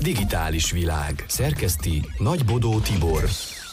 Digitális világ. Szerkeszti Nagy Bodó Tibor.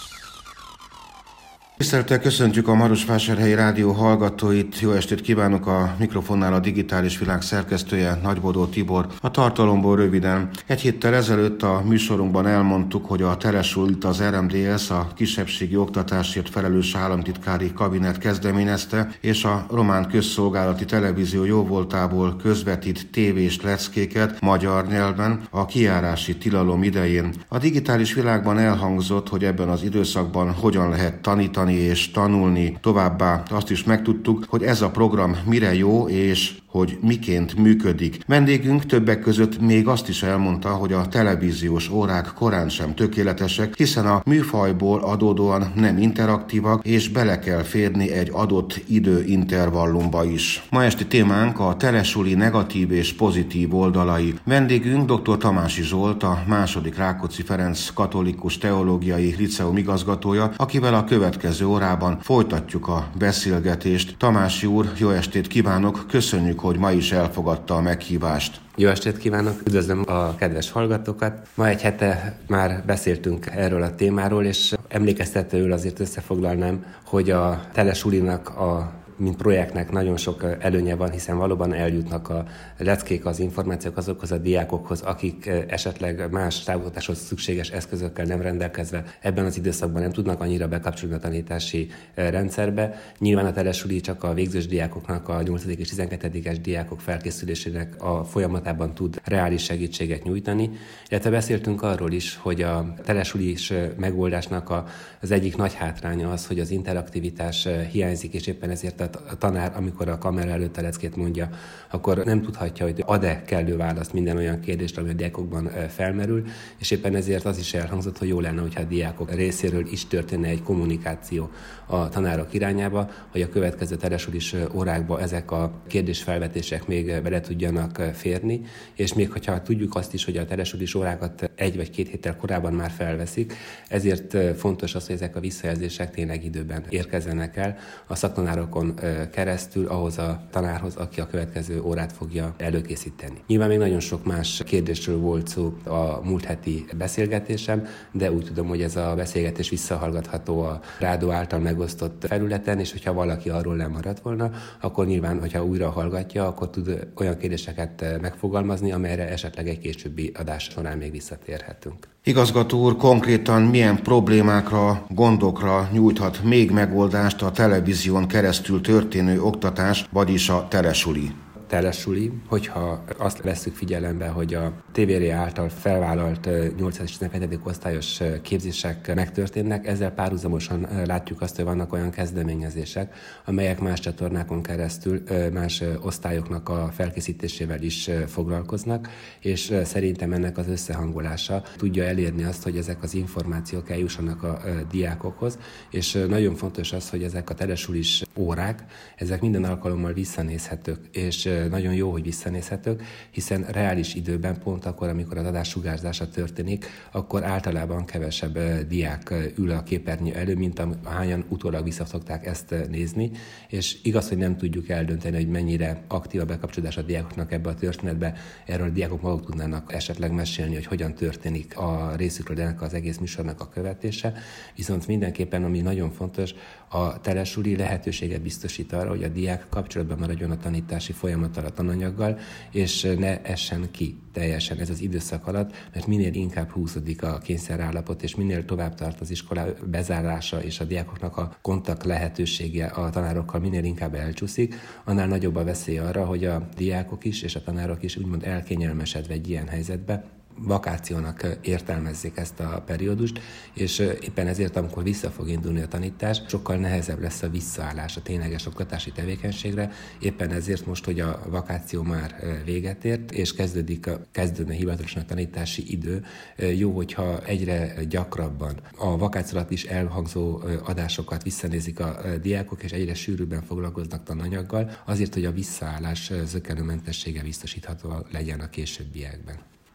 Tisztelettel köszöntjük a Marosvásárhelyi Rádió hallgatóit. Jó estét kívánok, a mikrofonnál a Digitális Világ szerkesztője, Nagy Bodó Tibor. A tartalomból röviden. Egy héttel ezelőtt a műsorunkban elmondtuk, hogy a Telesulit az RMDSZ, a kisebbségi oktatásért felelős államtitkári kabinet kezdeményezte, és a Román Közszolgálati Televízió jóvoltából közvetít tévés leckéket magyar nyelven a kijárási tilalom idején. A digitális világban elhangzott, hogy ebben az időszakban hogyan lehet tanítani és tanulni. Továbbá azt is megtudtuk, hogy ez a program mire jó és hogy miként működik. Vendégünk többek között még azt is elmondta, hogy a televíziós órák korán sem tökéletesek, hiszen a műfajból adódóan nem interaktívak, és bele kell férni egy adott időintervallumba is. Ma esti témánk a telesuli negatív és pozitív oldalai. Vendégünk dr. Tamási Zsolt, a II. Rákóczi Ferenc Katolikus Teológiai Liceum igazgatója, akivel a következő órában folytatjuk a beszélgetést. Tamási úr, jó estét kívánok, köszönjük, hogy ma is elfogadta a meghívást. Jó estét kívánok, üdvözlöm a kedves hallgatókat. Ma egy hete már beszéltünk erről a témáról, és emlékeztetőül azért összefoglalnám, hogy a telesulinak mint projektnek nagyon sok előnye van, hiszen valóban eljutnak a leckék, az információk azokhoz a diákokhoz, akik esetleg más távoktatáshoz szükséges eszközökkel nem rendelkezve ebben az időszakban nem tudnak annyira bekapcsolni a tanítási rendszerbe. Nyilván a telesuli csak a végzős diákoknak, a 8. és 12-es diákok felkészülésének a folyamatában tud reális segítséget nyújtani. Illetve beszéltünk arról is, hogy a telesulis megoldásnak az egyik nagy hátránya az, hogy az interaktivitás hiányzik, és éppen ezért a tanár, amikor a kamera előtt a leckét mondja, akkor nem tudhatja, hogy ad-e kellő választ minden olyan kérdésre, ami a diákokban felmerül, és éppen ezért az is elhangzott, hogy jó lenne, hogyha a diákok részéről is történne egy kommunikáció a tanárok irányába, hogy a következő telesulis órákba ezek a kérdésfelvetések még bele tudjanak férni, és még hogyha tudjuk azt is, hogy a telesulis órákat 1 vagy 2 héttel korábban már felveszik, ezért fontos az, hogy ezek a visszajelzések tényleg időben érkezzenek el a szaktanárokon keresztül ahhoz a tanárhoz, aki a következő órát fogja előkészíteni. Nyilván még nagyon sok más kérdésről volt szó a múlt heti beszélgetésem, de úgy tudom, hogy ez a beszélgetés visszahallgatható a rádió által megosztott felületen, és hogyha valaki arról lemaradt volna, akkor nyilván, hogyha újra hallgatja, akkor tud olyan kérdéseket megfogalmazni, amelyre esetleg egy későbbi adás során még visszatérhetünk. Igazgató úr, konkrétan milyen problémákra, gondokra nyújthat még megoldást a televízión keresztül történő oktatás, vagyis a telesuli? Telesuli, hogyha azt vesszük figyelembe, hogy a TVR által felvállalt 8. és 12. osztályos képzések megtörténnek, ezzel párhuzamosan látjuk azt, hogy vannak olyan kezdeményezések, amelyek más csatornákon keresztül más osztályoknak a felkészítésével is foglalkoznak, és szerintem ennek az összehangolása tudja elérni azt, hogy ezek az információk eljussanak a diákokhoz, és nagyon fontos az, hogy ezek a telesulis órák, ezek minden alkalommal visszanézhetők, és nagyon jó, hogy visszanézhetők, hiszen reális időben, pont akkor, amikor az adás sugárzása történik, akkor általában kevesebb diák ül a képernyő elő, mint ahányan utólag vissza szokták ezt nézni, és igaz, hogy nem tudjuk eldönteni, hogy mennyire aktív a bekapcsolódás a diákoknak ebbe a történetbe, erről a diákok maguk tudnának esetleg mesélni, hogy hogyan történik a részükről ennek az egész műsornak a követése, viszont mindenképpen, ami nagyon fontos, a telesuli lehetőséget biztosít arra, hogy a diák kapcsolatban maradjon a tanítási folyamattal, a tananyaggal, és ne essen ki teljesen ez az időszak alatt, mert minél inkább húzódik a kényszerállapot, és minél tovább tart az iskola bezárása, és a diákoknak a kontakt lehetősége a tanárokkal minél inkább elcsúszik, annál nagyobb a veszély arra, hogy a diákok is és a tanárok is úgymond elkényelmesedve egy ilyen helyzetbe vakációnak értelmezzék ezt a periódust, és éppen ezért, amikor vissza fog indulni a tanítás, sokkal nehezebb lesz a visszaállás a tényleges oktatási tevékenységre. Éppen ezért most, hogy a vakáció már véget ért, és kezdődne hivatalosan a tanítási idő, jó, hogyha egyre gyakrabban a vakáció alatt is elhangzó adásokat visszanézik a diákok, és egyre sűrűbben foglalkoznak tananyaggal, azért, hogy a visszaállás zökkenőmentessége biztosítható legyen a későbbiekben.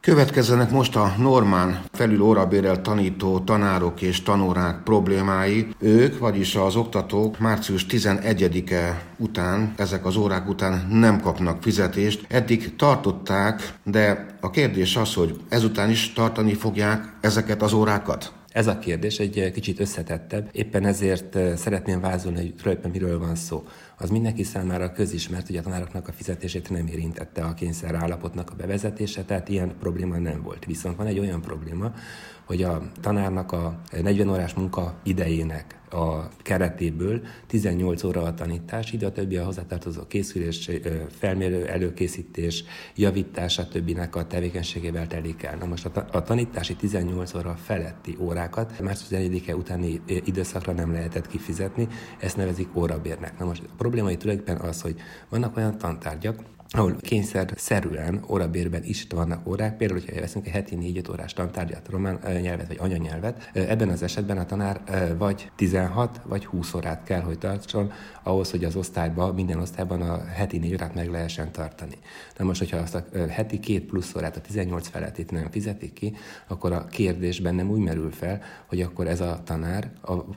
Következzenek most a normán felül órabérrel tanító tanárok és tanórák problémái. Ők, vagyis az oktatók március 11-e után, ezek az órák után nem kapnak fizetést. Eddig tartották, de a kérdés az, hogy ezután is tartani fogják ezeket az órákat? Ez a kérdés egy kicsit összetettebb, éppen ezért szeretném vázolni, hogy tulajdonképpen miről van szó. Az mindenki számára közismert, hogy a tanároknak a fizetését nem érintette a kényszerállapotnak a bevezetése, tehát ilyen probléma nem volt. Viszont van egy olyan probléma, hogy a tanárnak a 40 órás munka idejének a keretéből 18 óra a tanítás, ide a többi a hozzátartozó készülés, felmérő előkészítés, javítás, stb. A tevékenységével telik el. Na most a tanítási 18 óra feletti órákat március 11-e utáni időszakra nem lehetett kifizetni, ezt nevezik órabérnek. Na most a probléma itt tulajdonképpen az, hogy vannak olyan tantárgyak, ahol kényszerszerűen órabérben is vannak órák, például, hogyha veszünk egy heti 4-5 órás tantárgyat, román nyelvet vagy anyanyelvet, ebben az esetben a tanár vagy 16 vagy 20 órát kell, hogy tartson ahhoz, hogy az osztályban, minden osztályban a heti 4 órát meg lehessen tartani. Na most, hogyha azt a heti 2 plusz órát, a 18 felettét nem fizetik ki, akkor a kérdés bennem úgy merül fel, hogy akkor ez a tanár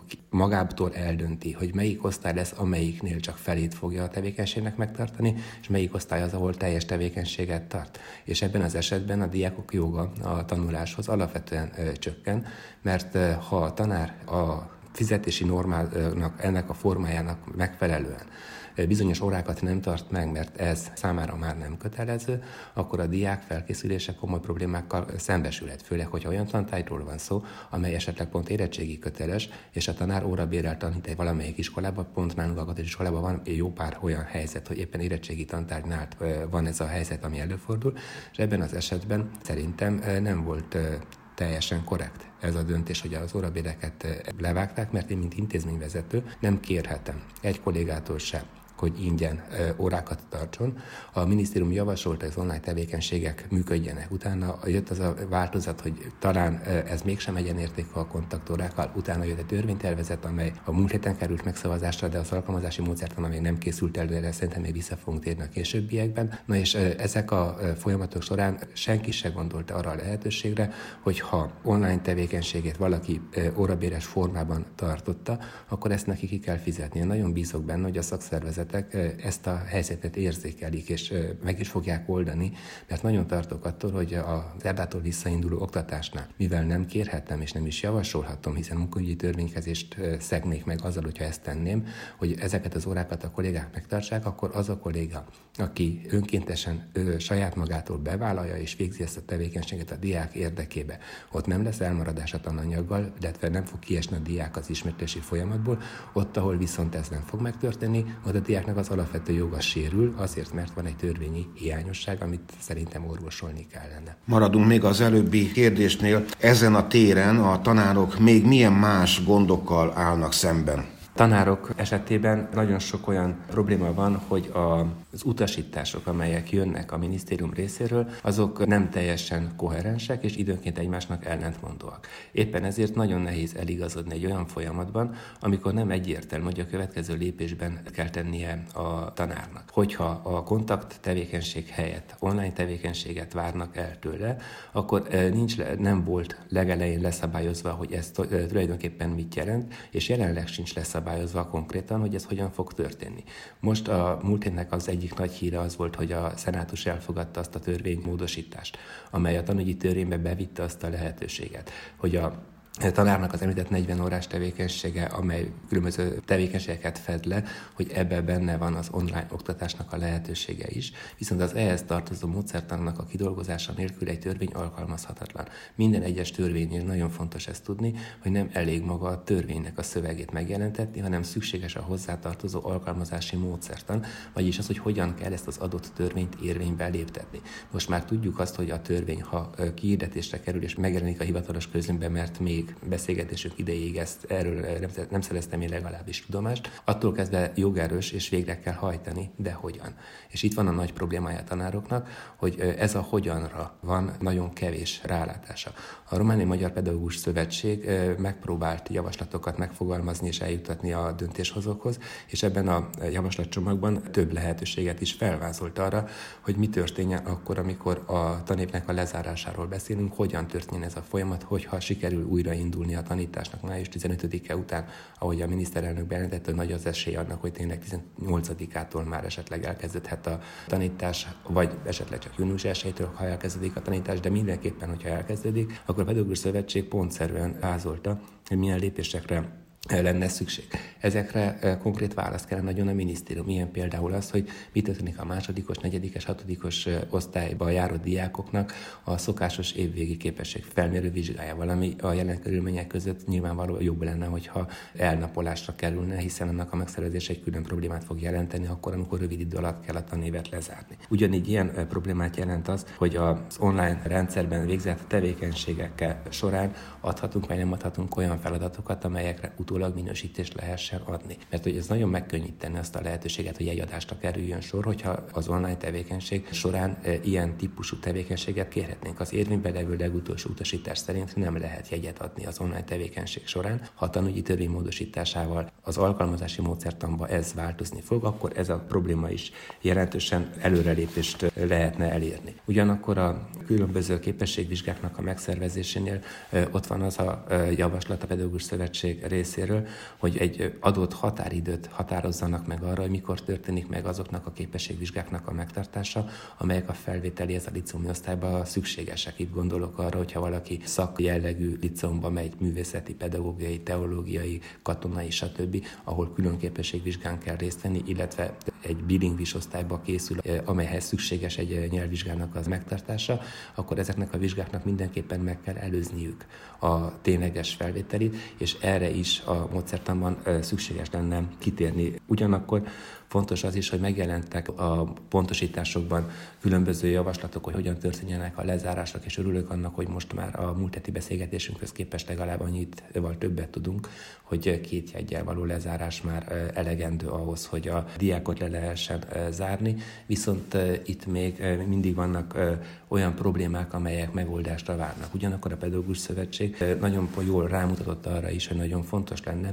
magából eldönti, hogy melyik osztály lesz, amelyiknél csak felét fogja a tevékenységnek megtartani, és melyik osztály az, ahol teljes tevékenységet tart. És ebben az esetben a diákok joga a tanuláshoz alapvetően csökken, mert ha a tanár a fizetési normának, ennek a formájának megfelelően bizonyos órákat nem tart meg, mert ez számára már nem kötelező, akkor a diák felkészülése komoly problémákkal szembesülhet, főleg, hogyha olyan tantárgyról van szó, amely esetleg pont érettségi köteles, és a tanár órabérrel tanít egy valamelyik iskolában, pont nálunk a iskolában van jó pár olyan helyzet, hogy éppen érettségi tantárgynál van ez a helyzet, ami előfordul, és ebben az esetben szerintem nem volt teljesen korrekt ez a döntés, hogy az órabéreket levágták, mert én, mint intézményvezető, nem kérhetem egy kollégától sem, hogy ingyen órákat tartson. A minisztérium javasolta, hogy az online tevékenységek működjenek. Utána jött az a változat, hogy talán ez mégsem egyenértékű a kontaktórákkal. Utána jött egy törvénytervezet, amely a múlt héten került megszavazásra, de az alkalmazási módszertan még nem készült elő, de szerintem még vissza fogunk térni a későbbiekben. Na és ezek a folyamatok során senki se gondolta arra a lehetőségre, hogy ha online tevékenységét valaki órabéres formában tartotta, akkor ezt neki ki kell fizetni. Én nagyon bízok benne, hogy a szakszervezet ezt a helyzetet érzékelik, és meg is fogják oldani, mert nagyon tartok attól, hogy az szerdától visszainduló oktatásnál, mivel nem kérhetem és nem is javasolhatom, hiszen munkaügyi törvénykezést szegnék meg azzal, hogyha ezt tenném, hogy ezeket az órákat a kollégák megtartsák, akkor az a kolléga, aki önkéntesen saját magától bevállalja és végzi ezt a tevékenységet a diák érdekébe, ott nem lesz elmaradás a tananyaggal, illetve nem fog kiesni a diák az ismertetési folyamatból, ott, ahol viszont ez nem fog megtörténni, ott a diáknak az alapvető joga sérül, azért, mert van egy törvényi hiányosság, amit szerintem orvosolni kellene. Maradunk még az előbbi kérdésnél. Ezen a téren a tanárok még milyen más gondokkal állnak szemben? Tanárok esetében nagyon sok olyan probléma van, hogy az utasítások, amelyek jönnek a minisztérium részéről, azok nem teljesen koherensek, és időnként egymásnak ellentmondóak. Éppen ezért nagyon nehéz eligazodni egy olyan folyamatban, amikor nem egyértelmű, hogy a következő lépésben kell tennie a tanárnak. Hogyha a kontakt tevékenység helyett online tevékenységet várnak el tőle, akkor nem volt legelején leszabályozva, hogy ez tulajdonképpen mit jelent, és jelenleg sincs leszabályozva konkrétan, hogy ez hogyan fog történni. Most a múlt hétnek az egyik nagy híre az volt, hogy a szenátus elfogadta azt a törvénymódosítást, amely a tanügyi törvénybe bevitte azt a lehetőséget, hogy a tanárnak az említett 40 órás tevékenysége, amely különböző tevékenységeket fed le, hogy ebben benne van az online oktatásnak a lehetősége is, viszont az ehhez tartozó módszertannak a kidolgozása nélkül egy törvény alkalmazhatatlan. Minden egyes törvénynél nagyon fontos ezt tudni, hogy nem elég maga a törvénynek a szövegét megjelentetni, hanem szükséges a hozzátartozó alkalmazási módszertan, vagyis az, hogy hogyan kell ezt az adott törvényt érvénybe léptetni. Most már tudjuk azt, hogy a törvény, ha kihirdetésre kerül és megjelenik a hivatalos közlönyben, mert még eddig beszélgetésünk idejéig erről nem szereztem én legalábbis tudomást. Attól kezdve jogerős és végre kell hajtani, de hogyan? És itt van a nagy problémája a tanároknak, hogy ez a hogyanra van nagyon kevés rálátása. A Romániai Magyar Pedagógus Szövetség megpróbált javaslatokat megfogalmazni és eljuttatni a döntéshozókhoz, és ebben a javaslatcsomagban több lehetőséget is felvázolt arra, hogy mi történjen akkor, amikor a tanévnek a lezárásáról beszélünk, hogyan történjen ez a folyamat, hogyha sikerül újraindulni a tanításnak május 15-e után, ahogy a miniszterelnök bejelentette, nagy az esély annak, hogy tényleg 18-ától már esetleg elkezdődhet a tanítás, vagy esetleg csak június 1-től, ha elkezdődik a tanítás, de mindenképpen, hogyha elkezdődik, akkor a Pedagógus Szövetség pontszerűen vázolta, hogy milyen lépésekre lenne szükség. Ezekre konkrét választ kellene nagyon a minisztérium. Ilyen például az, hogy mi történik a másodikos, negyedikes, hatodikos osztályba járó diákoknak a szokásos évvégi képesség felmérő vizsgájával, ami a jelen körülmények között nyilvánvalóan jobb lenne, hogyha elnapolásra kerülne, hiszen annak a megszervezése egy külön problémát fog jelenteni akkor, amikor rövid idő alatt kell a tanévet lezárni. Ugyanígy ilyen problémát jelent az, hogy az online rendszerben végzett tevékenységek során adhatunk vagy nem adhatunk olyan feladatokat, amelyekre utólag minősítést lehessen adni. Mert hogy ez nagyon megkönnyíteni azt a lehetőséget, hogy jegyadásra kerüljön sor, hogyha az online tevékenység során ilyen típusú tevékenységet kérhetnénk. Az érvényben levő legutolsó utasítás szerint nem lehet jegyet adni az online tevékenység során. Ha a tanügyi törvény módosításával az alkalmazási módszertanban ez változni fog, akkor ez a probléma is jelentősen előrelépést lehetne elérni. Ugyanakkor a különböző képességvizsgáknak a megszervezésénél ott van az a javaslat a Pedagógus Szövetség részéről, hogy egy adott határidőt határozzanak meg arra, hogy mikor történik meg azoknak a képességvizsgáknak a megtartása, amelyek a felvételihez a liceumi osztályba szükségesek. Itt gondolok arra, hogyha valaki szakjellegű liceumba megy, művészeti, pedagógiai, teológiai, katonai, stb., ahol külön képességvizsgán kell részt venni, illetve egy bilingvis osztályba készül, amelyhez szükséges egy nyelvvizsgának az megtartása, akkor ezeknek a vizsgáknak mindenképpen meg kell előzniük a tényleges felvételit, és erre is a módszertanban szükséges lenne kitérni. Ugyanakkor fontos az is, hogy megjelentek a pontosításokban különböző javaslatok, hogy hogyan történjenek a lezárások, és örülök annak, hogy most már a múlt heti beszélgetésünkhöz képest legalább annyival többet tudunk, hogy 2 jeggyel való lezárás már elegendő ahhoz, hogy a diákot le lehessen zárni, viszont itt még mindig vannak olyan problémák, amelyek megoldásra várnak. Ugyanakkor a Pedagógus Szövetség nagyon jól rámutatott arra is, hogy nagyon fontos lenne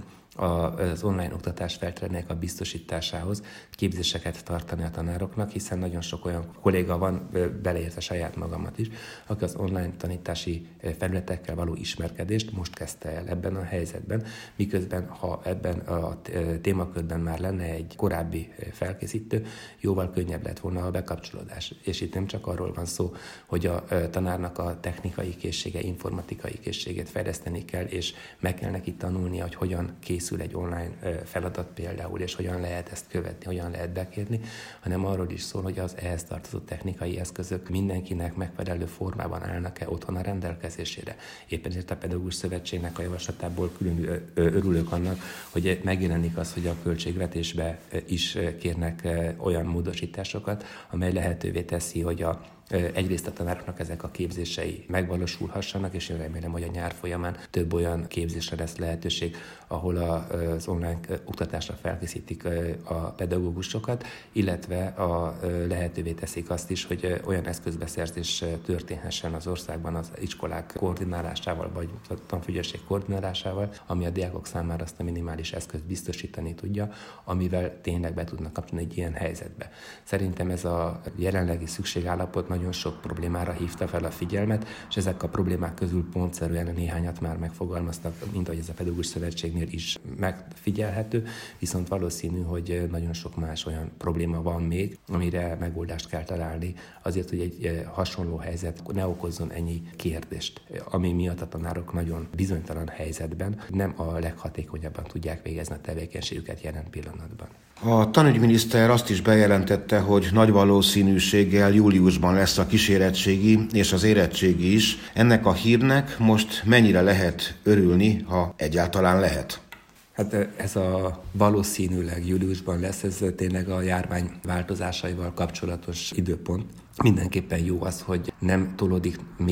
az online oktatás feltételeinek a biztosításához képzéseket tartani a tanároknak, hiszen nagyon sok olyan kolléga van, beleértve saját magamat is, aki az online tanítási felületekkel való ismerkedést most kezdte el ebben a helyzetben, miközben ha ebben a témakörben már lenne egy korábbi felkészítő, jóval könnyebb lett volna a bekapcsolódás. És itt nem csak arról van szó, hogy a tanárnak a technikai készsége, informatikai készségét fejleszteni kell, és meg kell neki tanulnia, hogy hogyan készül egy online feladat például, és hogyan lehet ezt követni, hogyan lehet bekérni, hanem arról is szól, hogy az ehhez tartozó technikai eszközök mindenkinek megfelelő formában állnak-e otthon a rendelkezésére. Éppen ezért a Pedagógus Szövetségnek a javaslatából külön örülök annak, hogy megjelenik az, hogy a költségvetésbe is kérnek olyan módosításokat, amely lehetővé teszi, hogy egyrészt a tanároknak ezek a képzései megvalósulhassanak, és én remélem, hogy a nyár folyamán több olyan képzésre lesz lehetőség, ahol az online oktatásra felkészítik a pedagógusokat, illetve lehetővé teszik azt is, hogy olyan eszközbeszerzés történhessen az országban az iskolák koordinálásával, vagy a tanfügyesség koordinálásával, ami a diákok számára azt a minimális eszközt biztosítani tudja, amivel tényleg be tudnak kapcsolni egy ilyen helyzetbe. Szerintem ez a jelenlegi szükségállapot nagyon sok problémára hívta fel a figyelmet, és ezek a problémák közül pontszerűen néhányat már megfogalmaztak, mint ahogy ez a Pedagógus Szövetségnél is megfigyelhető, viszont valószínű, hogy nagyon sok más olyan probléma van még, amire megoldást kell találni, azért, hogy egy hasonló helyzet ne okozzon ennyi kérdést, ami miatt a tanárok nagyon bizonytalan helyzetben nem a leghatékonyabban tudják végezni a tevékenységüket jelen pillanatban. A tanügyminiszter azt is bejelentette, hogy nagy valószínűséggel júliusban lesz a kísérettségi és az érettségi is. Ennek a hírnek most mennyire lehet örülni, ha egyáltalán lehet? Hát ez a valószínűleg júliusban lesz, ez tényleg a járvány változásaival kapcsolatos időpont. Mindenképpen jó az, hogy nem tolódik még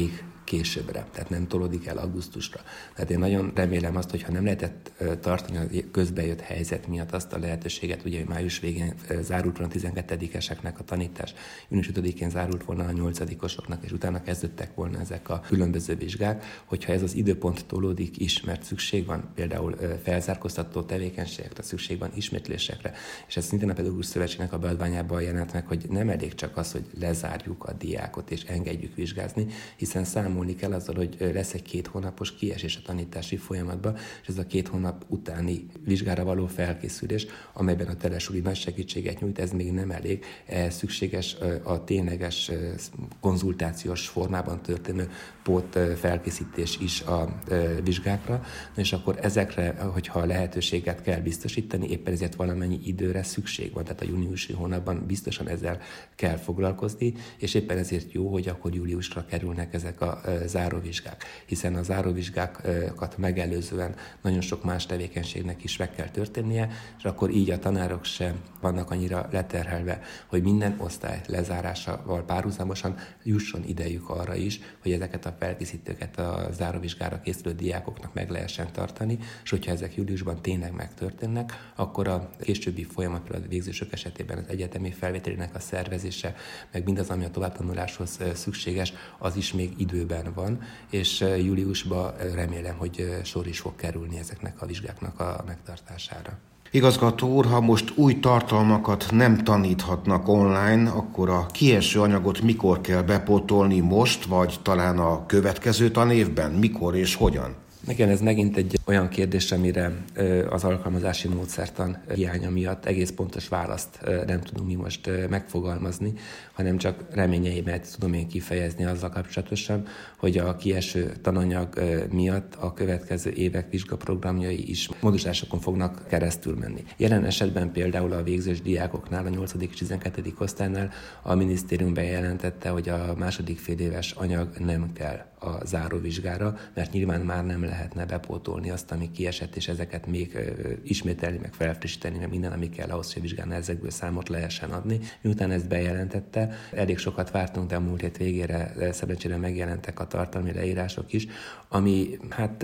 későbbre, tehát nem tolódik el augusztusra. Tehát én nagyon remélem azt, hogy ha nem lehetett tartani a közbejött helyzet miatt azt a lehetőséget, ugye május végén zárult volna a 12-eseknek a tanítás, június 5-én zárult volna a 8-osoknak, és utána kezdődtek volna ezek a különböző vizsgák, hogyha ez az időpont tolódik is, mert szükség van például felzárkóztató tevékenységekre, szükség van ismétlésekre, és ez szintén a Pedagógus Szövetségnek a beadványában jelent meg, hogy nem elég csak az, hogy lezárjuk a diákot és engedjük vizsgázni, hiszen számolni kell azzal, hogy lesz egy 2 hónapos kiesés a tanítási folyamatban, és ez a 2 hónap utáni vizsgára való felkészülés, amelyben a telesúli nagy segítséget nyújt, ez még nem elég. Szükséges a tényleges konzultációs formában történő pót felkészítés is a vizsgákra, és akkor ezekre, hogyha lehetőséget kell biztosítani, éppen ezért valamennyi időre szükség van, tehát a júniusi hónapban biztosan ezzel kell foglalkozni, és éppen ezért jó, hogy akkor júliusra kerülnek ezek a záróvizsgák, hiszen a záróvizsgákat megelőzően nagyon sok más tevékenységnek is meg kell történnie, és akkor így a tanárok sem vannak annyira leterhelve, hogy minden osztály lezárásával párhuzamosan jusson idejük arra is, hogy ezeket a felkészítőket a záróvizsgára készülő diákoknak meg lehessen tartani, és hogyha ezek júliusban tényleg megtörténnek, akkor a későbbi folyamat, a végzősök esetében az egyetemi felvételének a szervezése, meg mindaz, ami a továbbtanuláshoz szükséges, az is még időben van, és júliusban remélem, hogy sor is fog kerülni ezeknek a vizsgáknak a megtartására. Igazgató úr, ha most új tartalmakat nem taníthatnak online, akkor a kieső anyagot mikor kell bepótolni, most, vagy talán a következő tanévben? Mikor és hogyan? Igen, ez megint egy olyan kérdés, amire az alkalmazási módszertan hiánya miatt egész pontos választ nem tudunk mi most megfogalmazni, hanem csak reményeimet tudom én kifejezni azzal kapcsolatosan, hogy a kieső tananyag miatt a következő évek vizsgaprogramjai is módosításokon fognak keresztül menni. Jelen esetben például a végzős diákoknál, a 8. és 12. osztálynál a minisztérium bejelentette, hogy a második féléves anyag nem kell a záróvizsgára, mert nyilván már nem lehetne bepótolni azt, ami kiesett, és ezeket még ismételni, meg felfrissíteni, meg minden, ami kell ahhoz, hogy a vizsgán ezekből számot lehessen adni. Miután ezt bejelentette, elég sokat vártunk, de a múlt hét végére szerencsére megjelentek a tartalmi leírások is, ami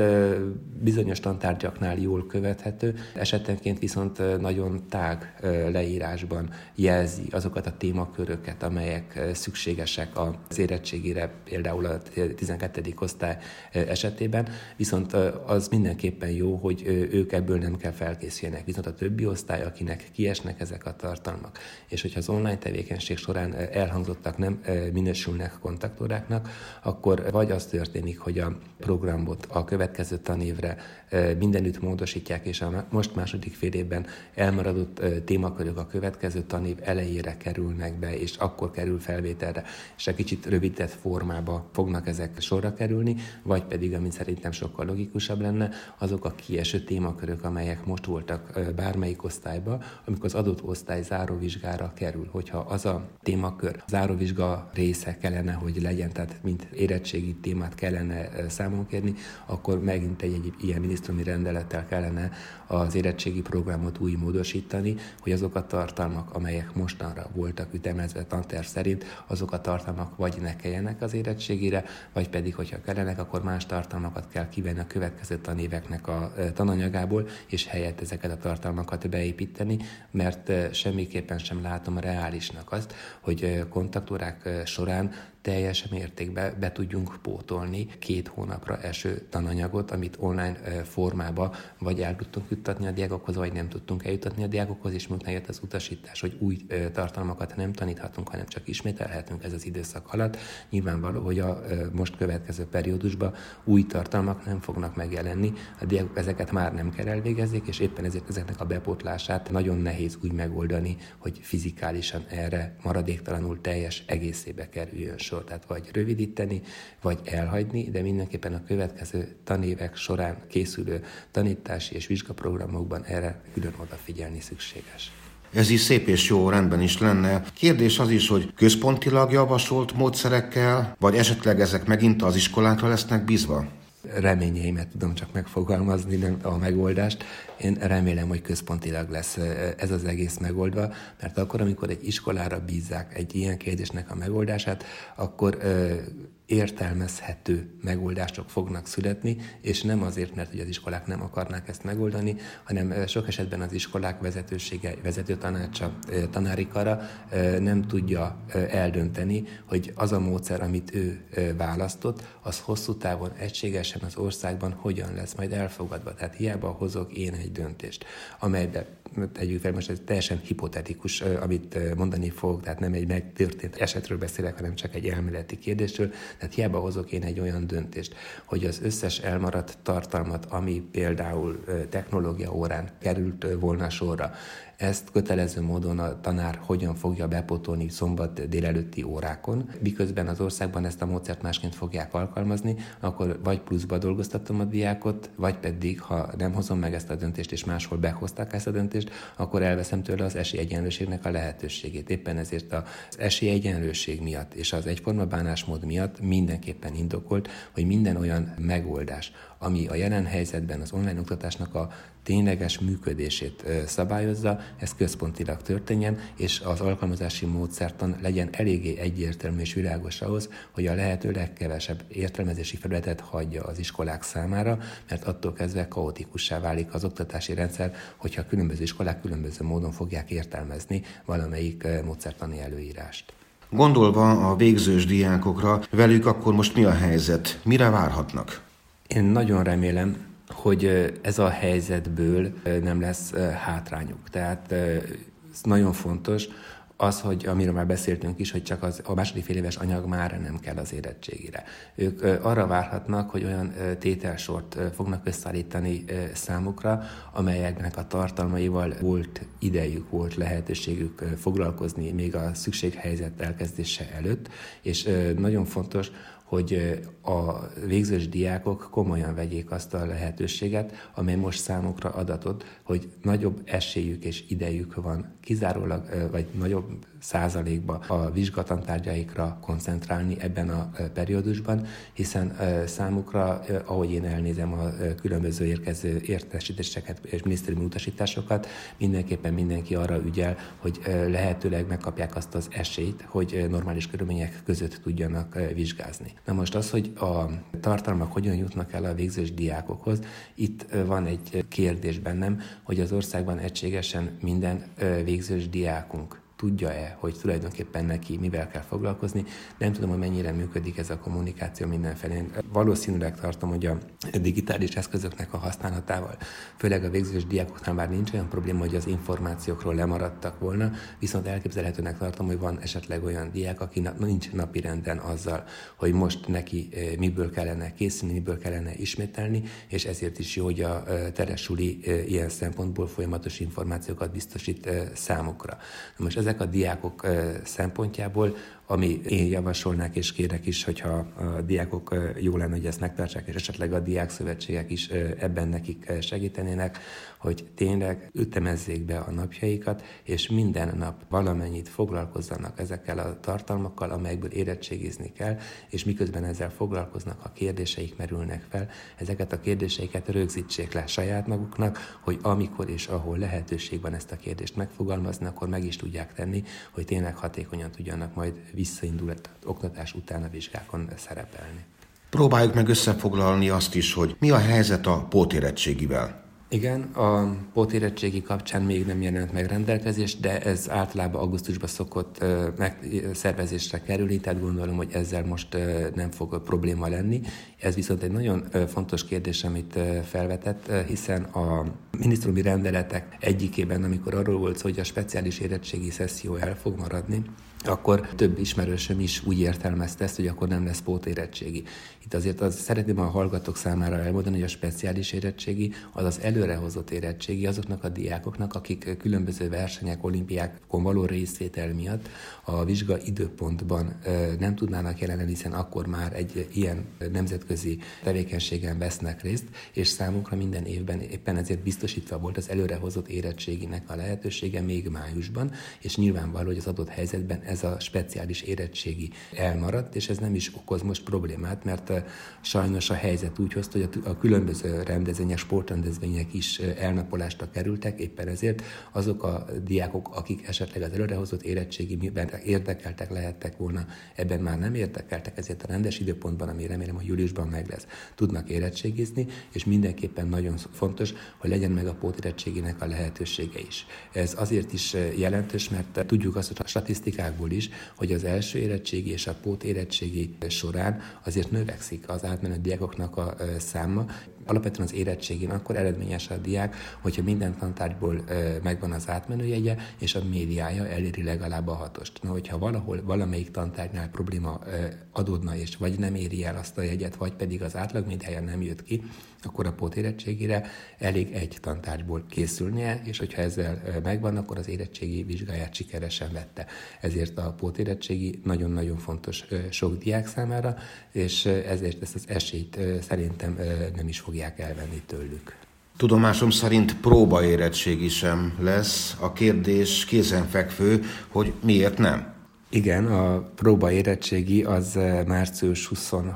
bizonyos tantárgyaknál jól követhető, esetenként viszont nagyon tág leírásban jelzi azokat a témaköröket, amelyek szükségesek az érettségére, például a 12. osztály esetében, viszont az mindenképpen jó, hogy ők ebből nem kell felkészüljenek. Viszont a többi osztály, akinek kiesnek ezek a tartalmak, és hogyha az online tevékenység során elhangzottak nem minősülnek kontaktóráknak, akkor vagy az történik, hogy a programot a következő tanévre mindenütt módosítják, és a most második fél évben elmaradott témakörök a következő tanév elejére kerülnek be, és akkor kerül felvételre, és egy kicsit rövidített formába fognak ezek sorra kerülni, vagy pedig, amit szerintem sokkal logikusabb lenne, azok a kieső témakörök, amelyek most voltak bármelyik osztályban, amikor az adott osztály záróvizsgára kerül. Hogyha az a témakör záróvizsga része kellene, hogy legyen, tehát mint érettségi témát kellene számon kérni, akkor megint egy ilyen minisztériumi rendelettel kellene az érettségi programot új módosítani, hogy azok a tartalmak, amelyek mostanra voltak ütemezve tanterv szerint, azok a tartalmak vagy ne kelljenek az érettségire, vagy pedig, hogyha kellenek, akkor más tartalmakat kell kivenni a következő tanéveknek a tananyagából, és helyett ezeket a tartalmakat beépíteni, mert semmiképpen sem látom reálisnak azt, hogy kontaktórák során teljes mértékben be tudjunk pótolni 2 hónapra eső tananyagot, amit online formába vagy el tudtunk juttatni a diákokhoz, vagy nem tudtunk eljutatni a diákokhoz, és miután jött az utasítás, hogy új tartalmakat nem taníthatunk, hanem csak ismételhetünk ez az időszak alatt. Nyilvánvaló, hogy a most következő periódusban új tartalmak nem fognak megjelenni, a diákok ezeket már nem kell elvégezzék, és éppen ezért ezeknek a bepótlását nagyon nehéz úgy megoldani, hogy fizikálisan erre maradéktalanul teljes egészébe kerüljön sor. Tehát vagy rövidíteni, vagy elhagyni, de mindenképpen a következő tanévek során készülő tanítási és vizsgaprogramokban erre külön odafigyelni szükséges. Ez is szép és jó, rendben is lenne. Kérdés az is, hogy központilag javasolt módszerekkel, vagy esetleg ezek megint az iskolákra lesznek bízva? reményeimet tudom csak megfogalmazni, nem a megoldást. Én remélem, hogy központilag lesz ez az egész megoldva, mert akkor, amikor egy iskolára bízzák egy ilyen kérdésnek a megoldását, akkor értelmezhető megoldások fognak születni, és nem azért, mert hogy az iskolák nem akarnák ezt megoldani, hanem sok esetben az iskolák vezetősége, vezetőtanácsa, tanári kara nem tudja eldönteni, hogy az a módszer, amit ő választott, az hosszú távon egységesen az országban hogyan lesz majd elfogadva. Tehát hiába hozok én egy döntést, amelyben tegyük fel, most ez teljesen hipotetikus, amit mondani fogok, tehát nem egy megtörtént esetről beszélek, hanem csak egy elméleti kérdésről. Tehát hiába hozok én egy olyan döntést, hogy az összes elmaradt tartalmat, ami például technológia órán került volna sorra, ezt kötelező módon a tanár hogyan fogja bepótolni szombat délelőtti órákon, miközben az országban ezt a módszert másként fogják alkalmazni, akkor vagy pluszba dolgoztatom a diákot, vagy pedig, ha nem hozom meg ezt a döntést, és máshol behozták ezt a döntést, akkor elveszem tőle az esélyegyenlőségnek a lehetőségét. Éppen ezért az esélyegyenlőség miatt és az egyforma bánásmód miatt mindenképpen indokolt, hogy minden olyan megoldás, ami a jelen helyzetben az online oktatásnak a tényleges működését szabályozza, ez központilag történjen, és az alkalmazási módszertan legyen eléggé egyértelmű és világos ahhoz, hogy a lehető legkevesebb értelmezési felületet hagyja az iskolák számára, mert attól kezdve kaotikussá válik az oktatási rendszer, hogyha különböző iskolák különböző módon fogják értelmezni valamelyik módszertani előírást. Gondolva a végzős diákokra, velük akkor most mi a helyzet? Mire várhatnak? Én nagyon remélem, hogy ez a helyzetből nem lesz hátrányuk. Tehát ez nagyon fontos az, hogy amiről már beszéltünk is, hogy csak a második féléves anyag már nem kell az érettségire. Ők arra várhatnak, hogy olyan tételsort fognak összeállítani számukra, amelyeknek a tartalmaival volt idejük, volt lehetőségük foglalkozni még a szükséghelyzet elkezdése előtt, és nagyon fontos, hogy a végzős diákok komolyan vegyék azt a lehetőséget, amely most számukra adatot, hogy nagyobb esélyük és idejük van kizárólag, vagy nagyobb százalékban a vizsgatantárgyaikra koncentrálni ebben a periódusban, hiszen számukra, ahogy én elnézem a különböző érkező értesítéseket és minisztériumi utasításokat, mindenképpen mindenki arra ügyel, hogy lehetőleg megkapják azt az esélyt, hogy normális körülmények között tudjanak vizsgázni. Na most az, hogy a tartalmak hogyan jutnak el a végzős diákokhoz, itt van egy kérdés bennem, hogy az országban egységesen minden végzős diákunk tudja-e, hogy tulajdonképpen neki mivel kell foglalkozni. Nem tudom, hogy mennyire működik ez a kommunikáció mindenfelé. Valószínűleg tartom, hogy a digitális eszközöknek a használatával, főleg a végzős diákoknál már nincs olyan probléma, hogy az információkról lemaradtak volna, viszont elképzelhetőnek tartom, hogy van esetleg olyan diák, aki nincs napirenden azzal, hogy most neki miből kellene készülni, miből kellene ismételni, és ezért is jó, hogy a teresuli ilyen szempontból folyamatos információkat biztosít számukra. Most ezek a diákok szempontjából, ami én javasolnák és kérek is, hogyha a diákok jó lenne, hogy ezt megtartsák, és esetleg a diákszövetségek is ebben nekik segítenének, hogy tényleg ütemezzék be a napjaikat, és minden nap valamennyit foglalkozzanak ezekkel a tartalmakkal, amelyekből érettségizni kell, és miközben ezzel foglalkoznak, a kérdéseik merülnek fel, ezeket a kérdéseiket rögzítsék le saját maguknak, hogy amikor és ahol lehetőség van ezt a kérdést megfogalmazni, akkor meg is tudják tenni, hogy tényleg hatékonyan tudjanak majd visszaindult oktatás után a vizsgákon szerepelni. Próbáljuk meg összefoglalni azt is, hogy mi a helyzet a pótérettségivel. Igen, a pótérettségi kapcsán még nem jelent meg rendelkezés, de ez általában augusztusban szokott megszervezésre kerülni, tehát gondolom, hogy ezzel most nem fog probléma lenni. Ez viszont egy nagyon fontos kérdés, amit felvetett, hiszen a minisztériumi rendeletek egyikében, amikor arról volt szó, hogy a speciális érettségi szesszió el fog maradni, akkor több ismerősöm is úgy értelmezte ezt, hogy akkor nem lesz pótérettségi. Itt azért szeretném a hallgatók számára elmondani, hogy a speciális érettségi az az előrehozott érettségi azoknak a diákoknak, akik különböző versenyek, olimpiákon való részvétel miatt a vizsga időpontban nem tudnának jelen lenni, hiszen akkor már egy ilyen nemzetközi tevékenységen vesznek részt, és számukra minden évben éppen ezért biztosítva volt az előrehozott érettséginek a lehetősége még májusban, és nyilvánvaló, hogy az adott helyzetben ez a speciális érettségi elmaradt, és ez nem is okoz most problémát, mert sajnos a helyzet úgy hozta, hogy a különböző rendezvények, sportrendezvények is elnapolásra kerültek, éppen ezért azok a diákok, akik esetleg az előrehozott érettségiben érdekeltek lehettek volna, ebben már nem érdekeltek, ezért a rendes időpontban, ami remélem, hogy júliusban meg lesz, tudnak érettségizni, és mindenképpen nagyon fontos, hogy legyen meg a pótérettséginek a lehetősége is. Ez azért is jelentős, mert tudjuk azt a statisztikákból is, hogy az első érettségi és a pótérettségi során azért növekszik az átmenő diákoknak a száma. Alapvetően az érettségén akkor eredményes a diák, hogyha minden tantárgyból megvan az átmenőjegye, és a médiája eléri legalább a 6-ost. Na, hogyha valahol valamelyik tantárgynál probléma adódna, és vagy nem éri el azt a jegyet, vagy pedig az átlagmédiája nem jött ki, akkor a pótérettségére elég egy tantárgyból készülnie, és hogyha ezzel megvan, akkor az érettségi vizsgáját sikeresen vette. Ezért a pótérettségi nagyon-nagyon fontos sok diák számára, és ezért ezt az esélyt szerintem nem is fogják elvenni tőlük. Tudomásom szerint próbaérettségi sem lesz. A kérdés kézenfekvő, hogy miért nem? Igen, a próbaérettségi az március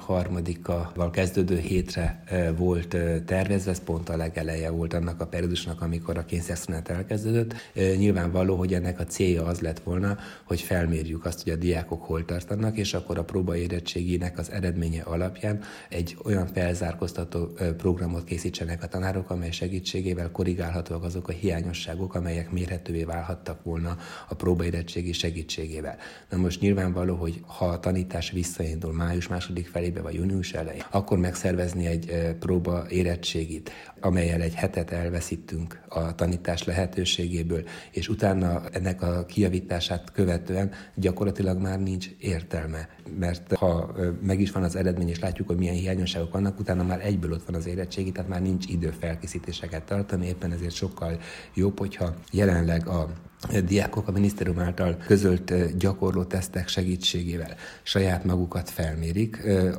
23-ával kezdődő hétre volt tervezve, ez pont a legeleje volt annak a periódusnak, amikor a kényszerszünet elkezdődött. Nyilvánvaló, hogy ennek a célja az lett volna, hogy felmérjük azt, hogy a diákok hol tartanak, és akkor a próbaérettséginek az eredménye alapján egy olyan felzárkóztató programot készítsenek a tanárok, amely segítségével korrigálhatóak azok a hiányosságok, amelyek mérhetővé válhattak volna a próbaérettségi segítségével. Na most nyilvánvaló, hogy ha a tanítás visszaindul május második felébe vagy június elején, akkor megszervezni egy próba érettségit, amellyel egy hetet elveszítünk a tanítás lehetőségéből, és utána ennek a kijavítását követően gyakorlatilag már nincs értelme. Mert ha meg is van az eredmény, és látjuk, hogy milyen hiányosságok vannak, utána már egyből ott van az érettségi, tehát már nincs idő felkészítéseket tartani, éppen ezért sokkal jobb, hogyha jelenleg a diákok a minisztérium által közölt gyakorló tesztek segítségével saját magukat felmérik,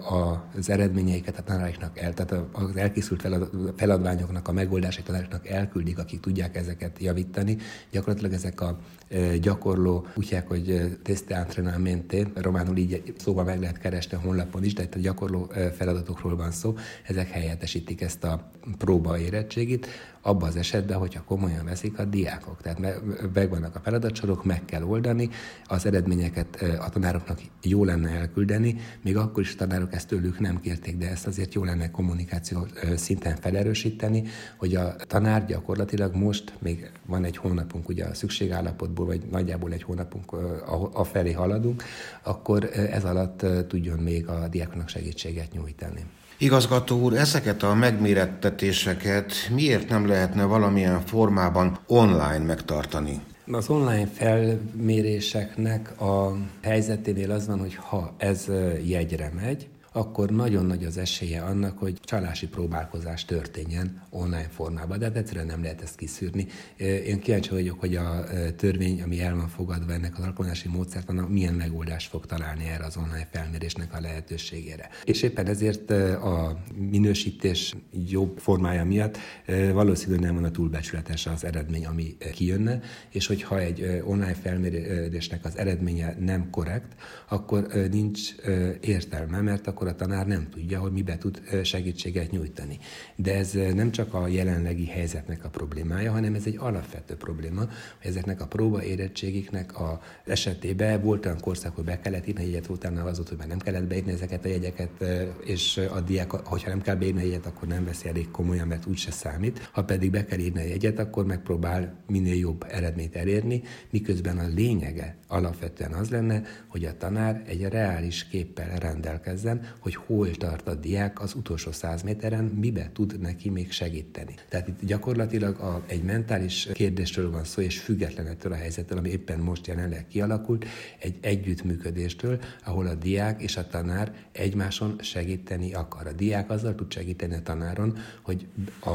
az eredményeiket a tanáraiknak tehát az elkészült feladványoknak a megoldásait tanároknak elküldik, akik tudják ezeket javítani. Gyakorlatilag ezek a gyakorló, úgy hogy teste entrenamente, románul így szóval meg lehet keresni a honlapon is, de itt a gyakorló feladatokról van szó, ezek helyettesítik ezt a próbaérettségit, abban az esetben, hogyha komolyan veszik a diákok. Tehát megvannak a feladatsorok, meg kell oldani, az eredményeket a tanároknak jó lenne elküldeni, még akkor is a tanárok ezt tőlük nem kérték, de ezt azért jó lenne kommunikáció szinten felerősíteni, hogy a tanár gyakorlatilag most még van egy hónapunk ugye a szükségállapotból, vagy nagyjából egy hónapunk afelé haladunk, akkor ez alatt tudjon még a diákoknak segítséget nyújtani. Igazgató úr, ezeket a megmérettetéseket miért nem lehetne valamilyen formában online megtartani? Az online felméréseknek a helyzeténél az van, hogy ha ez jegyre megy, akkor nagyon nagy az esélye annak, hogy csalási próbálkozás történjen online formában, de hát egyszerűen nem lehet ezt kiszűrni. Én kíváncsi vagyok, hogy a törvény, ami el van fogadva ennek az alkalmazási módszertannak, milyen megoldást fog találni erre az online felmérésnek a lehetőségére. És éppen ezért a minősítés jobb formája miatt valószínűleg nem van a túlbecsületes az eredmény, ami kijönne, és hogyha egy online felmérésnek az eredménye nem korrekt, akkor nincs értelme, mert akkor a tanár nem tudja, hogy mibe tud segítséget nyújtani. De ez nem csak a jelenlegi helyzetnek a problémája, hanem ez egy alapvető probléma, hogy ezeknek a próbaérettségiknek az esetében volt olyan korszak, hogy be kellett írni a jegyet, utána az volt, hogy már nem kellett beírni ezeket a jegyeket, és a diák, hogyha nem kell beírni a jegyet, akkor nem veszi elég komolyan, mert úgyse számít. Ha pedig be kell írni a jegyet, akkor megpróbál minél jobb eredményt elérni, miközben a lényege alapvetően az lenne, hogy a tanár egy reális képpel rendelkezzen, hogy hol tart a diák az utolsó 100 méteren, mibe tud neki még segíteni. Tehát itt gyakorlatilag egy mentális kérdésről van szó, és független ettől a helyzettől, ami éppen most jelenleg kialakult, egy együttműködéstől, ahol a diák és a tanár egymáson segíteni akar. A diák azzal tud segíteni a tanáron, hogy a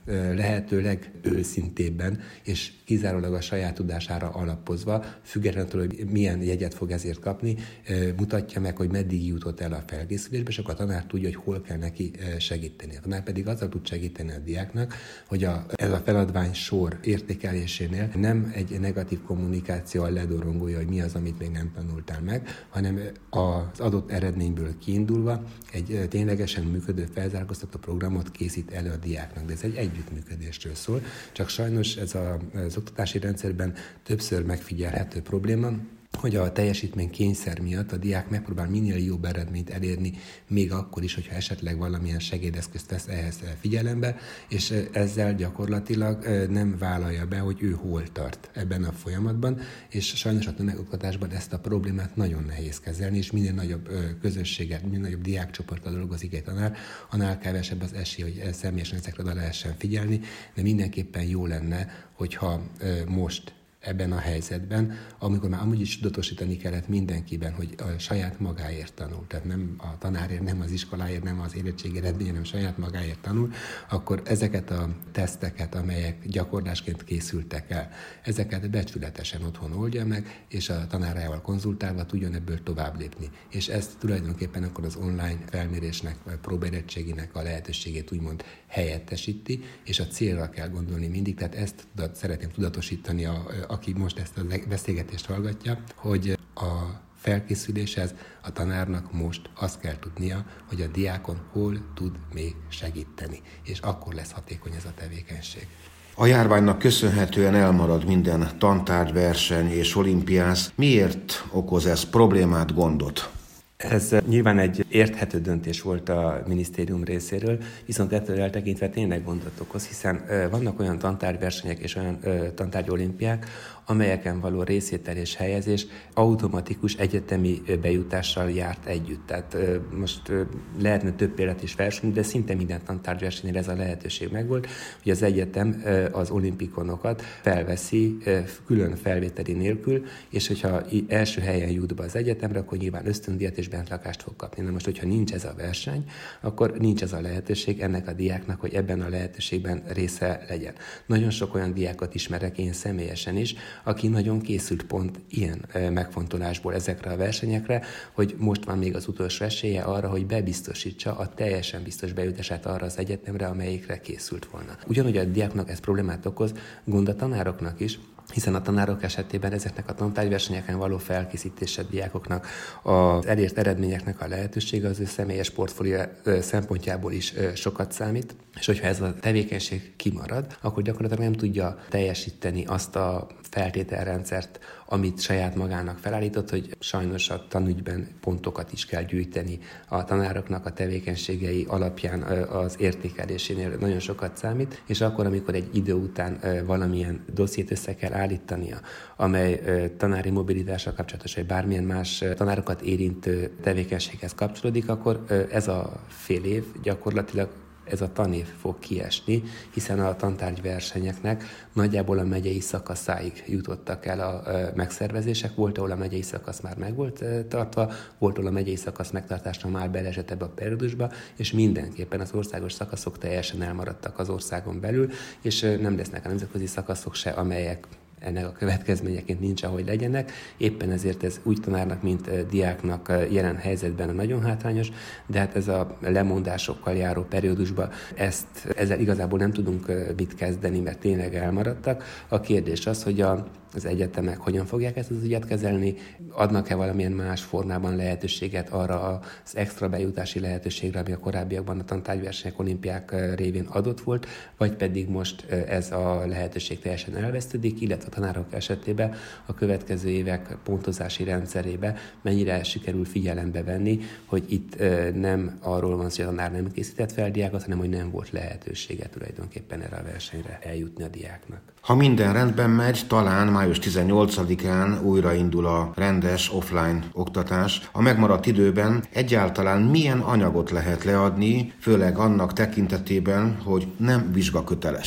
lehetőleg őszintébben és kizárólag a saját tudására alapozva, függetlenül, hogy milyen jegyet fog ezért kapni, mutatja meg, hogy meddig jutott el a felkészülésbe, és akkor a tanár tudja, hogy hol kell neki segíteni. A tanár pedig azzal tud segíteni a diáknak, hogy ez a feladvány sor értékelésénél nem egy negatív kommunikációval ledorongolja, hogy mi az, amit még nem tanultál meg, hanem az adott eredményből kiindulva egy ténylegesen működő felzárkóztató programot készít elő a diáknak. De ez egy együttműködésről szól, csak sajnos ez az oktatási rendszerben többször megfigyelhető probléma, hogy a teljesítmény kényszer miatt a diák megpróbál minél jobb eredményt elérni, még akkor is, hogyha esetleg valamilyen segédeszközt vesz ehhez figyelembe, és ezzel gyakorlatilag nem vállalja be, hogy ő hol tart ebben a folyamatban, és sajnos a tömegoktatásban ezt a problémát nagyon nehéz kezelni, és minél nagyobb közösséget, minél nagyobb diákcsoporttal dolgozik egy tanár, annál kevesebb az esély, hogy személyesen ezekre oda lehessen figyelni, de mindenképpen jó lenne, hogyha most ebben a helyzetben, amikor már amúgy is tudatosítani kellett mindenkiben, hogy a saját magáért tanul, tehát nem a tanárért, nem az iskoláért, nem az érettségi eredmény, hanem saját magáért tanul, akkor ezeket a teszteket, amelyek gyakorlásként készültek el, ezeket becsületesen otthon oldja meg, és a tanárával konzultálva tudjon ebből tovább lépni. És ezt tulajdonképpen akkor az online felmérésnek, vagy próbaérettségének a lehetőségét úgymond helyettesíti, és a célra kell gondolni mindig, tehát ezt szeretném tudatosítani aki most ezt a beszélgetést hallgatja, hogy a felkészüléshez a tanárnak most azt kell tudnia, hogy a diákon hol tud még segíteni, és akkor lesz hatékony ez a tevékenység. A járványnak köszönhetően elmarad minden tantárgyverseny és olimpiász. Miért okoz ez problémát, gondot? Ez nyilván egy érthető döntés volt a minisztérium részéről, viszont ettől eltekintve tényleg gondot okoz, hiszen vannak olyan tantárgyversenyek és olyan tantárgyolimpiák, amelyeken való részvétel és helyezés automatikus egyetemi bejutással járt együtt. Tehát most lehetne több példát is felsorolni, de szinte minden tantárgyversenynél ez a lehetőség megvolt, hogy az egyetem az olimpikonokat felveszi külön felvételi nélkül, és hogyha első helyen jut be az egyetemre, akkor nyilván ösztöndíjat és bentlakást fog kapni. Na most, hogyha nincs ez a verseny, akkor nincs ez a lehetőség ennek a diáknak, hogy ebben a lehetőségben része legyen. Nagyon sok olyan diákot ismerek én személyesen is, aki nagyon készült pont ilyen megfontolásból ezekre a versenyekre, hogy most van még az utolsó esélye arra, hogy bebiztosítsa a teljesen biztos bejutását arra az egyetemre, amelyikre készült volna. Ugyanúgy a diáknak ez problémát okoz, gond a tanároknak is, hiszen a tanárok esetében ezeknek a tantárgyversenyeken való felkészítése diákoknak az elért eredményeknek a lehetősége az ő személyes portfólió szempontjából is sokat számít, és hogyha ez a tevékenység kimarad, akkor gyakorlatilag nem tudja teljesíteni azt a feltételrendszert, amit saját magának felállított, hogy sajnos a tanügyben pontokat is kell gyűjteni. A tanároknak a tevékenységei alapján az értékelésénél nagyon sokat számít, és akkor, amikor egy idő után valamilyen dossziét össze kell állítania, amely tanári mobilitással kapcsolatos, vagy bármilyen más tanárokat érintő tevékenységhez kapcsolódik, akkor ez a fél év gyakorlatilag ez a tanév fog kiesni, hiszen a tantárgyversenyeknek nagyjából a megyei szakaszáig jutottak el a megszervezések. Volt, ahol a megyei szakasz már meg volt tartva, volt, ahol a megyei szakasz megtartásra már beleesett ebbe a periódusba, és mindenképpen az országos szakaszok teljesen elmaradtak az országon belül, és nem lesznek a nemzetközi szakaszok se, amelyek ennek a következményeként nincs, ahogy legyenek. Éppen ezért ez úgy tanárnak, mint diáknak jelen helyzetben nagyon hátrányos, de hát ez a lemondásokkal járó periódusban ezzel igazából nem tudunk mit kezdeni, mert tényleg elmaradtak. A kérdés az, hogy az egyetemek hogyan fogják ezt az ügyet kezelni, adnak-e valamilyen más formában lehetőséget arra az extra bejutási lehetőségre, ami a korábbiakban a tantárgyversenyek, olimpiák révén adott volt, vagy pedig most ez a lehetőség teljesen elvesztődik, illetve a tanárok esetében a következő évek pontozási rendszerébe mennyire sikerül figyelembe venni, hogy itt nem arról van szó, hogy a tanár nem készített fel diákot, hanem hogy nem volt lehetősége tulajdonképpen erre a versenyre eljutni a diáknak. Ha minden rendben megy, talán május 18-án újraindul a rendes offline oktatás. A megmaradt időben egyáltalán milyen anyagot lehet leadni, főleg annak tekintetében, hogy nem vizsgaköteles?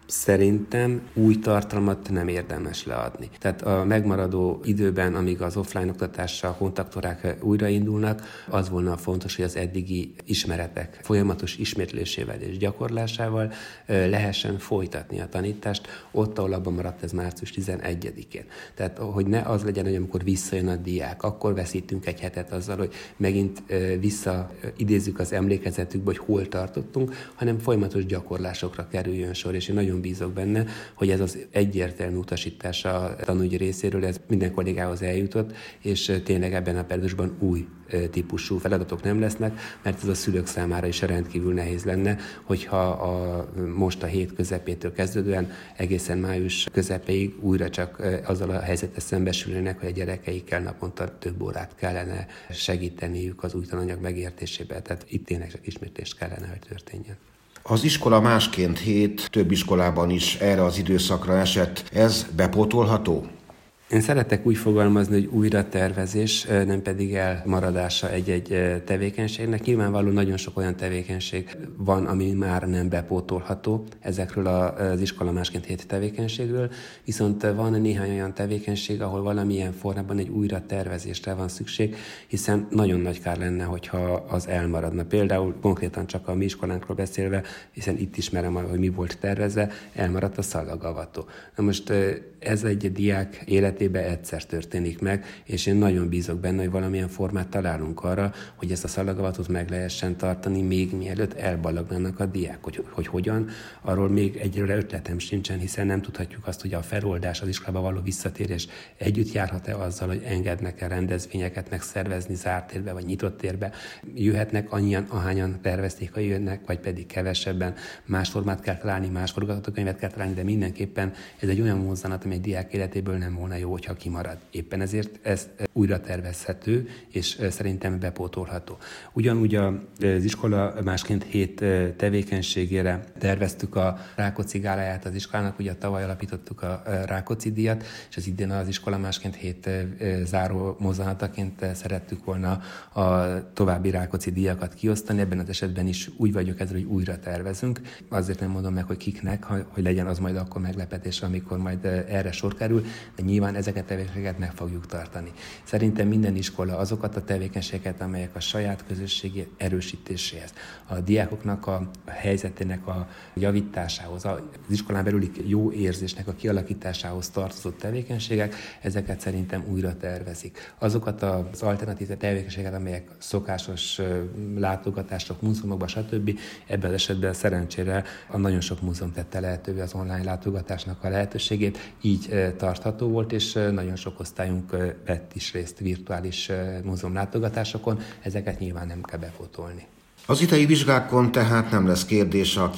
Szerintem új tartalmat nem érdemes leadni. Tehát a megmaradó időben, amíg az offline oktatással a kontaktórák újraindulnak, az volna fontos, hogy az eddigi ismeretek folyamatos ismétlésével és gyakorlásával lehessen folytatni a tanítást ott, ahol abban maradt ez március 11-én. Tehát, hogy ne az legyen, hogy amikor visszajön a diák, akkor veszítünk egy hetet azzal, hogy megint visszaidézzük az emlékezetükbe, hogy hol tartottunk, hanem folyamatos gyakorlásokra kerüljön sor, és én nagyon bízok benne, hogy ez az egyértelmű utasítás a tanúgyi részéről, ez minden kollégához eljutott, és tényleg ebben a periódusban új típusú feladatok nem lesznek, mert ez a szülők számára is rendkívül nehéz lenne, hogyha most a hét közepétől kezdődően egészen május közepéig újra csak azzal a helyzettel szembesülnének, hogy a gyerekeikkel naponta több órát kellene segíteniük az új tananyag megértésében. Tehát itt tényleg csak ismétlést kellene, hogy történjen. Az iskola másként hét több iskolában is erre az időszakra esett. Ez bepótolható? Én szeretek úgy fogalmazni, hogy újratervezés, nem pedig elmaradása egy-egy tevékenységnek. Nyilvánvalóan nagyon sok olyan tevékenység van, ami már nem bepótolható ezekről az iskola másként hét tevékenységről, viszont van néhány olyan tevékenység, ahol valamilyen formában egy újratervezésre van szükség, hiszen nagyon nagy kár lenne, hogyha az elmaradna. Például konkrétan csak a mi iskolánkról beszélve, hiszen itt ismerem, hogy mi volt tervezve, elmaradt a szallagavató. Na most ez egy diák életében egyszer történik meg, és én nagyon bízok benne, hogy valamilyen formát találunk arra, hogy ezt a szallagavatót meg lehessen tartani, még mielőtt elballagnának a diák. Hogy hogyan, arról még egyre ötletem sincsen, hiszen nem tudhatjuk azt, hogy a feloldás, az iskolába való visszatérés együtt járhat-e azzal, hogy engednek-e rendezvényeket megszervezni zárt térbe vagy nyitott térbe. Jöhetnek annyian, ahányan tervezték, ha jönnek, vagy pedig kevesebben. Más formát kell találni, más forgatókönyvet kell találni, de mindenképpen ez egy olyan mozzanat, ami egy diák életéből nem volna jó, hogyha kimarad. Éppen ezért ez újra tervezhető, és szerintem bepótolható. Ugyanúgy az iskola másként hét tevékenységére terveztük a Rákóczi gáláját az iskolának, ugye tavaly alapítottuk a Rákóczi díjat, és az idén az iskola másként hét záró mozzanataként szerettük volna a további Rákóczi díjakat kiosztani. Ebben az esetben is úgy vagyok ezzel, hogy újra tervezünk. Azért nem mondom meg, hogy kiknek, hogy legyen az majd akkor meglepetés, amikor majd erre sor kerül, de nyilván ezeket a tevékenységeket meg fogjuk tartani. Szerintem minden iskola azokat a tevékenységeket, amelyek a saját közösségi erősítéséhez, a diákoknak a helyzetének a javításához, az iskolán belüli jó érzésnek a kialakításához tartozó tevékenységek, ezeket szerintem újra tervezik. Azokat az alternatív tevékenységeket, amelyek szokásos látogatások, múzeumokba, stb. Ebben az esetben szerencsére a nagyon sok múzeum tette lehetővé az online látogatásnak a lehetőségét, így tartható volt, és nagyon sok osztályunk vett is részt virtuális múzeum látogatásokon, ezeket nyilván nem kell bepótolni. Az idei vizsgákon tehát nem lesz kérdés a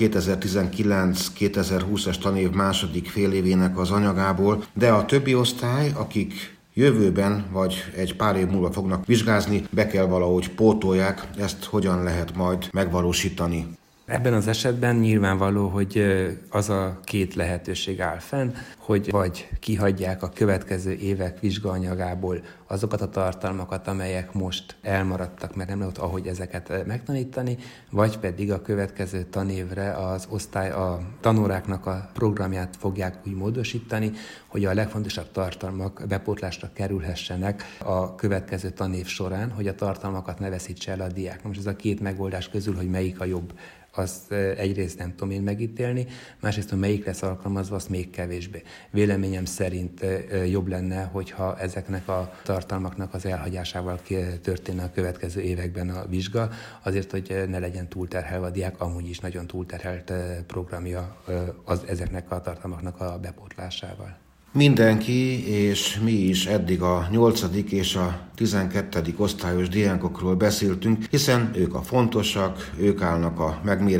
2019-2020-as tanév második félévének az anyagából, de a többi osztály, akik jövőben vagy egy pár év múlva fognak vizsgázni, be kell valahogy pótolják, ezt hogyan lehet majd megvalósítani? Ebben az esetben nyilvánvaló, hogy az a két lehetőség áll fenn, hogy vagy kihagyják a következő évek vizsgaanyagából azokat a tartalmakat, amelyek most elmaradtak, mert nem lehet ahogy ezeket megtanítani, vagy pedig a következő tanévre az osztály a tanóráknak a programját fogják úgy módosítani, hogy a legfontosabb tartalmak bepótlásra kerülhessenek a következő tanév során, hogy a tartalmakat ne veszítse el a diák. Most ez a két megoldás közül, hogy melyik a jobb, azt egyrészt nem tudom én megítélni, másrészt, hogy melyik lesz alkalmazva, azt még kevésbé. Véleményem szerint jobb lenne, hogyha ezeknek a tartalmaknak az elhagyásával történne a következő években a vizsga, azért, hogy ne legyen túlterhelve a diák, amúgy is nagyon túlterhelt programja ezeknek a tartalmaknak a bepótlásával. Mindenki, és mi is eddig a 8. és a 12. osztályos diákokról beszéltünk, hiszen ők a fontosak, ők állnak a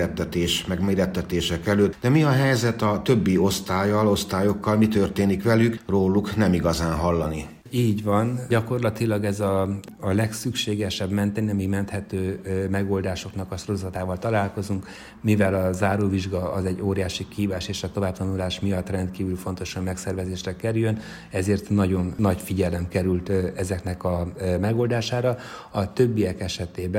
megmérettetések előtt, de mi a helyzet a többi osztályokkal, mi történik velük, róluk nem igazán hallani. Így van. Gyakorlatilag ez a legszükségesebb nemi menthető megoldásoknak a sorozatával találkozunk, mivel a záróvizsga az egy óriási kihívás, és a továbbtanulás miatt rendkívül fontos, hogy megszervezésre kerüljön, ezért nagyon nagy figyelem került ezeknek a megoldására. A többiek esetében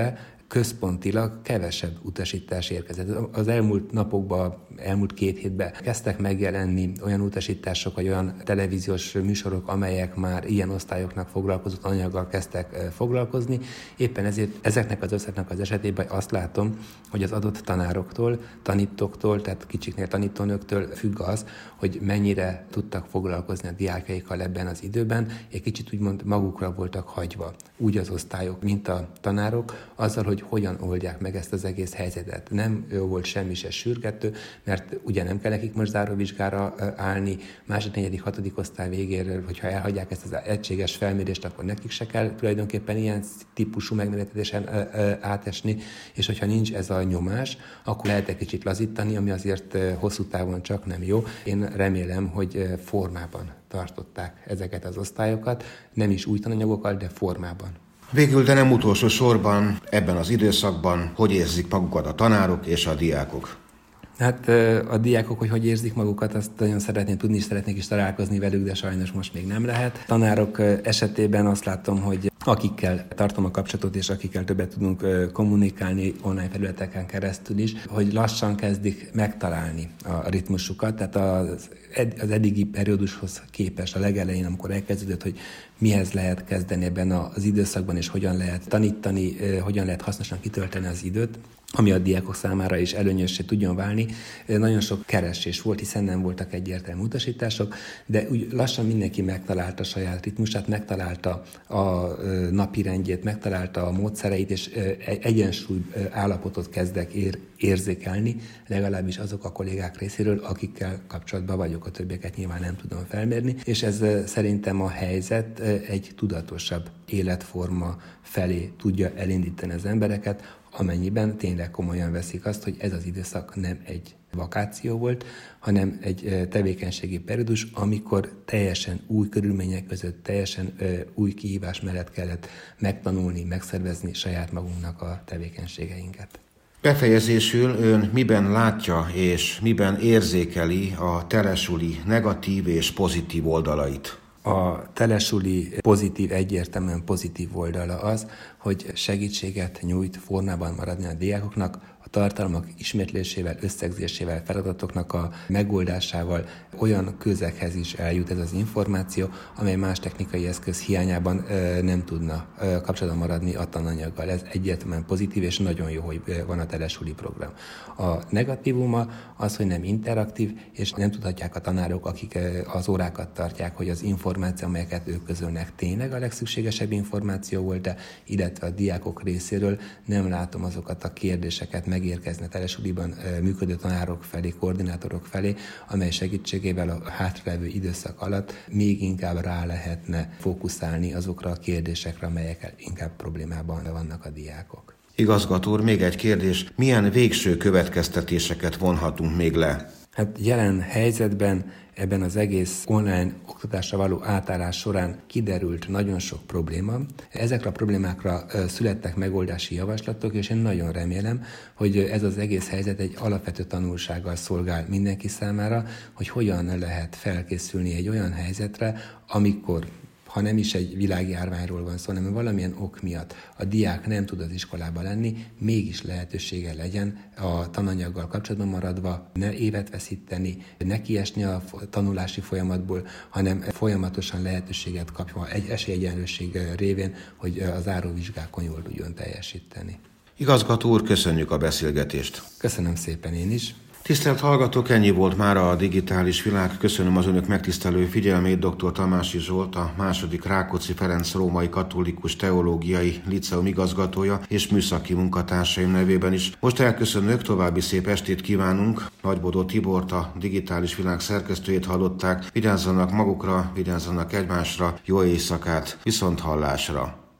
központilag kevesebb utasítás érkezett. Az elmúlt napokban, elmúlt 2 hétben kezdtek megjelenni olyan utasítások, vagy olyan televíziós műsorok, amelyek már ilyen osztályoknak foglalkozott anyaggal kezdtek foglalkozni. Éppen ezért ezeknek az összeknek az esetében azt látom, hogy az adott tanároktól, tanítóktól, tehát kicsiknél tanítónőktől függ az, hogy mennyire tudtak foglalkozni a diákjaikkal ebben az időben. Egy kicsit úgymond magukra voltak hagyva, úgy az osztályok, mint a tanárok, azzal, hogy hogyan oldják meg ezt az egész helyzetet. Nem volt semmi se sürgető, mert ugye nem kell nekik most záróvizsgára állni, 2., 4., 6. osztály végéről, hogyha elhagyják ezt az egységes felmérést, akkor nekik se kell tulajdonképpen ilyen típusú megnevetésen átesni, és hogyha nincs ez a nyomás, akkor lehet egy kicsit lazítani, ami azért hosszú távon csak nem jó. Én remélem, hogy formában tartották ezeket az osztályokat, nem is új tananyagokkal, de formában. Végül, de nem utolsó sorban, ebben az időszakban hogy érzik magukat a tanárok és a diákok? Hát a diákok, hogy érzik magukat, azt nagyon szeretném tudni, és szeretnék is találkozni velük, de sajnos most még nem lehet. Tanárok esetében azt látom, hogy akikkel tartom a kapcsolatot, és akikkel többet tudunk kommunikálni online felületeken keresztül is, hogy lassan kezdik megtalálni a ritmusukat, tehát az eddigi periódushoz képest a legelején, amikor elkezdődött, hogy mihez lehet kezdeni ebben az időszakban, és hogyan lehet tanítani, hogyan lehet hasznosan kitölteni az időt, ami a diákok számára is előnyössé tudjon válni. Nagyon sok keresés volt, hiszen nem voltak egyértelmű utasítások, de úgy lassan mindenki megtalálta a saját ritmusát, megtalálta a napirendjét, megtalálta a módszereit, és egyensúly állapotot kezdek érzékelni, legalábbis azok a kollégák részéről, akikkel kapcsolatban vagyok, a többieket nyilván nem tudom felmérni, és ez szerintem a helyzet egy tudatosabb életforma felé tudja elindítani az embereket, amennyiben tényleg komolyan veszik azt, hogy ez az időszak nem egy vakáció volt, hanem egy tevékenységi periódus, amikor teljesen új körülmények között, teljesen új kihívás mellett kellett megtanulni, megszervezni saját magunknak a tevékenységeinket. Befejezésül ön miben látja és miben érzékeli a telesuli negatív és pozitív oldalait? A telesuli egyértelműen pozitív oldala az, hogy segítséget nyújt formában maradni a diákoknak, a tartalmak ismétlésével, összegzésével, feladatoknak a megoldásával olyan közeghez is eljut ez az információ, amely más technikai eszköz hiányában nem tudna kapcsolatban maradni a tananyaggal. Ez egyértelműen pozitív, és nagyon jó, hogy van a telesuli program. A negatívuma az, hogy nem interaktív, és nem tudhatják a tanárok, akik az órákat tartják, hogy az információ, amelyeket ők közölnek, tényleg a legszükségesebb információ volt-e, illetve a diákok részéről nem látom azokat a kérdéseket megérkezni a telesuliban működő tanárok felé, koordinátorok felé, amely segítségével a hátralevő időszak alatt még inkább rá lehetne fókuszálni azokra a kérdésekre, amelyekkel inkább problémában vannak a diákok. Igazgató úr, még egy kérdés. Milyen végső következtetéseket vonhatunk még le? Hát jelen helyzetben ebben az egész online oktatásra való átállás során kiderült nagyon sok probléma. Ezekre a problémákra születtek megoldási javaslatok, és én nagyon remélem, hogy ez az egész helyzet egy alapvető tanulsággal szolgál mindenki számára, hogy hogyan lehet felkészülni egy olyan helyzetre, amikor, ha nem is egy világjárványról van szó, hanem valamilyen ok miatt a diák nem tud az iskolába lenni, mégis lehetősége legyen a tananyaggal kapcsolatban maradva ne évet veszíteni, ne kiesni a tanulási folyamatból, hanem folyamatosan lehetőséget kapja egy esélyegyenlőség révén, hogy a záróvizsgákon jól tudjon teljesíteni. Igazgató úr, köszönjük a beszélgetést. Köszönöm szépen én is. Tisztelt hallgatók, ennyi volt mára a Digitális Világ. Köszönöm az önök megtisztelő figyelmét. Dr. Tamási Zsolt, a II. Rákóczi Ferenc Római Katolikus Teológiai Liceum igazgatója és műszaki munkatársaim nevében is. Most elköszönök, további szép estét kívánunk. Nagybodó Tibort, a Digitális Világ szerkesztőjét hallották. Vigyázzanak magukra, vigyázzanak egymásra, jó éjszakát, viszonthallásra!